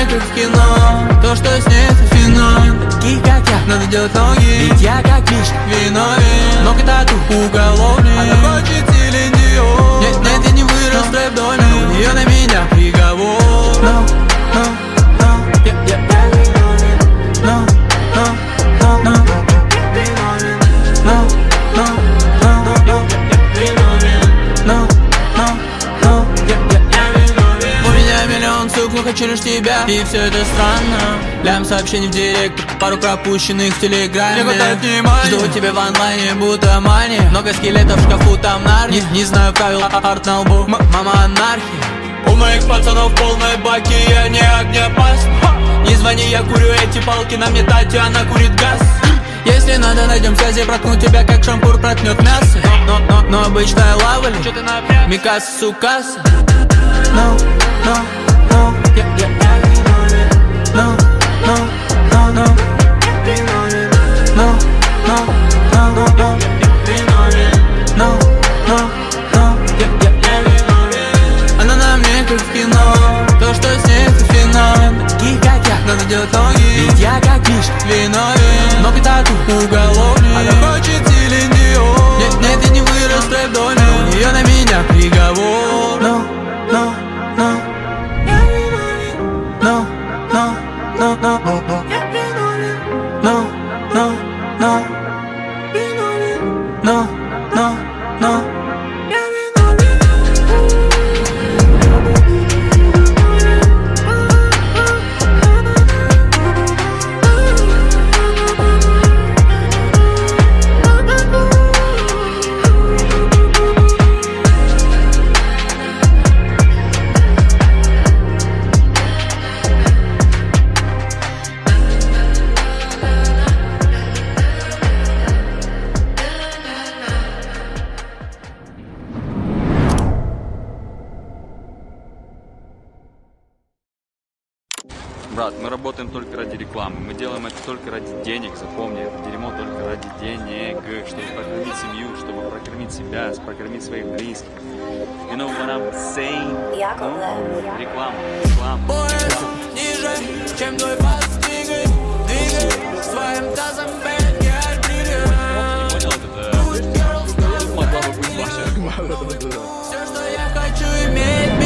как в кино. То, что снится феномен. Такие, как я, надо делать ноги. Ведь я как лишь виновен. Ног и тату уголовник. Она хочет Селин Дион. Нет, нет, я не вырос в рэп-доме. У нее на меня приговор. No, no, no, yeah, yeah, yeah. No, no, no, no. No, no, no, no, no. No, no, no, yeah, yeah. У меня миллион ссылок, но хочу лишь тебя. И все это странно. Лям сообщений в директ, пару пропущенных в телеграме. Жду тебя в онлайне, будто мания. Много скелетов в шкафу, там нарни. Не знаю правил, арт на лбу, мама анархия. У моих пацанов полной баки, я не огнеопасен. Не звони, я курю эти палки, на мне Татьяна, она курит газ. Если надо, найдем связи, проткну тебя, как шампур проткнет мясо. Но обычная лавали, Микаса, Сукаса. No, no, no, yeah, yeah, yeah. No, no, no, no. No, no, no, no, no. No, no, no, yeah, yeah. Она на мне как в кино. То, что снится феномен. Такие, как я, надо делать ноги. Ведь я как лишь виновен. Ног и тату уголовник. Она хочет Селин Дион. Нет, нет, я не вырос в рэп-доме. У нее на меня приговор. No, no, no. No, no, no, no, no, no. No, no, no. No, no, no. Брат, мы работаем только ради рекламы, мы делаем это только ради денег, запомни, это дерьмо только ради денег, чтобы прокормить семью, чтобы прокормить себя, прокормить своих близких. You know what I'm saying? Реклама, реклама. Поезд ниже, чем твой пас, двигай, двигай своим тазом, бэк, я двигай. Понял, это могла бы быть ваша. Все, что я хочу иметь.